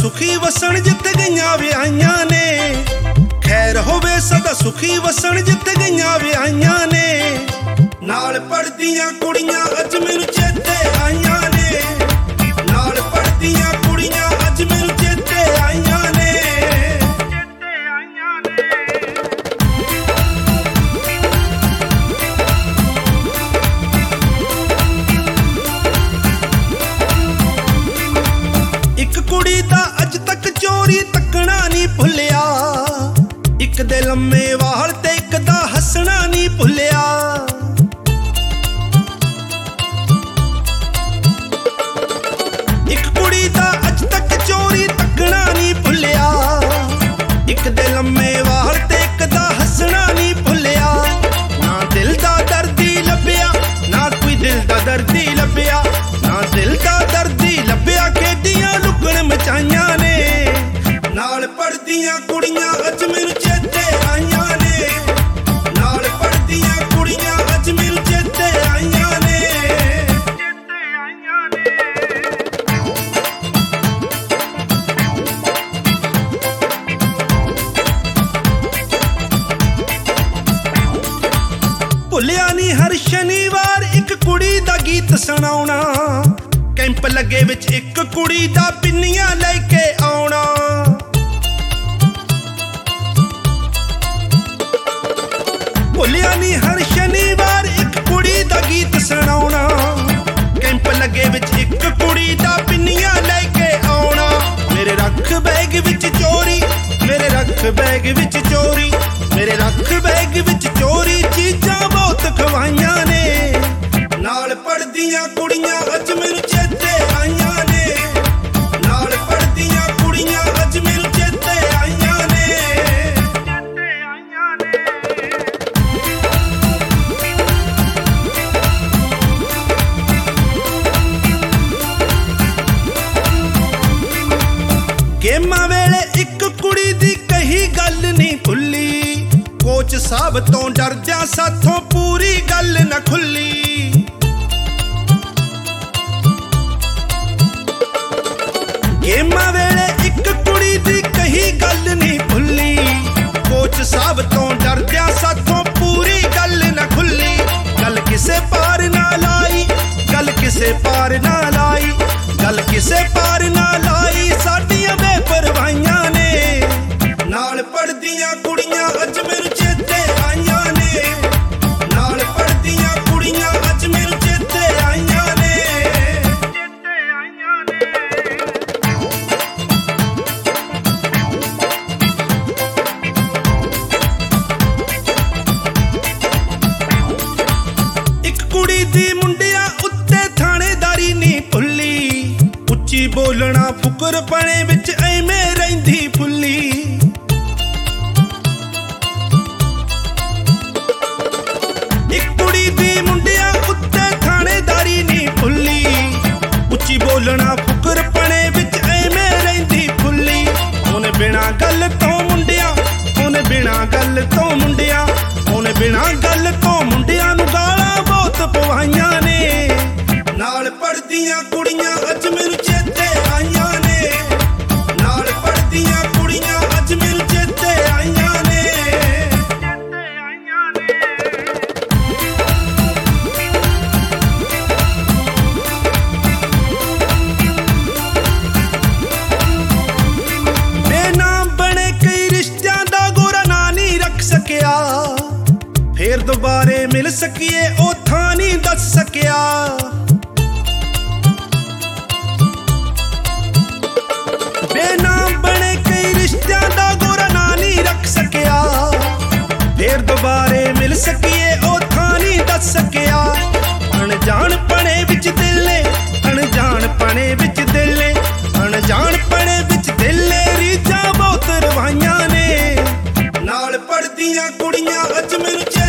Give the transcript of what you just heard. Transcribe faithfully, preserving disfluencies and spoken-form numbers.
सुखी वसन जित गईयां विआहियां ने। खैर होवे सदा सुखी वसन जित गईयां विआहियां ने। नाल पढ़दियां कुड़ियां अज मैनूं चेते आईयां ने। नाल पढ़दियां कुड़ियां अज मैनूं चेते आईयां ने। एक कुड़ी दा अज तक चोरी तकना नहीं भुलिया। एक दे लम्मे वाल ते एक दा हसना नहीं भुलिया। एक कुड़ी दा अज तक चोरी तकना नहीं भुलिया। एक दे लम्मे वाल ते एक दा हसना नहीं भुलिया। ना दिल दा दर्दी लभ्या ना कोई दिल दा दर्दी लभ्या। ना दिल दा दर्दी लभ्या खेडियां लुकण मचाइयां ने। नाल पढ़दियां कुड़ियां अज मैनूं चेते आईयां ने। नाल पढ़दियां कुड़ियां अज मैनूं चेते आईयां ने। भुलिया नहीं हर शनिवार एक कुड़ी दा गीत सुनाउणा। कैंप लगे विच एक कुड़ी दा पिन्नियां लैके आउणा। भुलिया नहीं हर शनिवार एक कुड़ी दा गीत सुनाउणा। कैंप लगे विच एक कुड़ी दा पिन्नियां लैके आउणा। मेरे रख बैग विच चोरी मेरे रख बैग विच चोरी मेरे रख बैग विच चोरी चीजां बहुत खवाइयां ने। नाल पढ़दियां कुड़ियां अज मैनूं चेते आईयां ने। नाल पढ़दियां कुड़ियां अज मैनूं चेते आईयां ने। गेमां वेले एक कुड़ी दी कही गल नहीं भुल्ली। कोच साहब तो डरदियां साथों पूरी गल न खुल्ली। गेमां वेले एक कुड़ी दी कही गल नहीं भुल्ली। कोच साहब तो डरदियां साथों पूरी गल न खुल्ली। गल किसे पार ना लाई गल किसे पार ना लाई गल किसे पार ना लाई साडियां बेपरवाहियां ने। नाल पढ़दियां कुड़ियां अज मैनूं चेते आईयां ने। नाल पढ़दियां कुड़ियां अज मैनूं चेते आईयां ने। एक कुड़ी दी मुंडिया उत्ते थानेदारी नहीं भुल्ली। उच्ची बोलना फुकर पणे विच ऐवें रहिंदी फुल्ली। एक कुड़ी दी मुंडिया उत्ते थानेदारी नहीं भुल्ली। उच्ची बोलना फुकर पणे विच ऐवें रहिंदी फुल्ली। ओने बिना गल तो मुंडिया ओने बिना गल तो मुंडिया ओने बिना गल तो मुंडिया नूं गालां बहुत पवाइयां ने। नाल पढ़दियां कुड़ियां अज मैनूं चेते आईयां ने। नाल पढ़दियां कुड़ियां अज मैनूं चेते आईयां ने। बेनाम बने कई रिश्तियां दा गोरा ना नहीं रख सकिया। फिर दोबारे मिल सकिए ओ थां नहीं दस सकिया। बेनाम बने कई रिश्तियां दा गोरा ना नहीं रख सकिया। फिर दोबारे मिल सकिए ओ थां नहीं दस सकिया। अनजान पने विच दिल ने अनजान पने विच दिल ने अनजान पने विच दिल ने रीझां बहुत रवाइयां ने। नाल पढ़दियां कुड़ियां अज मैनूं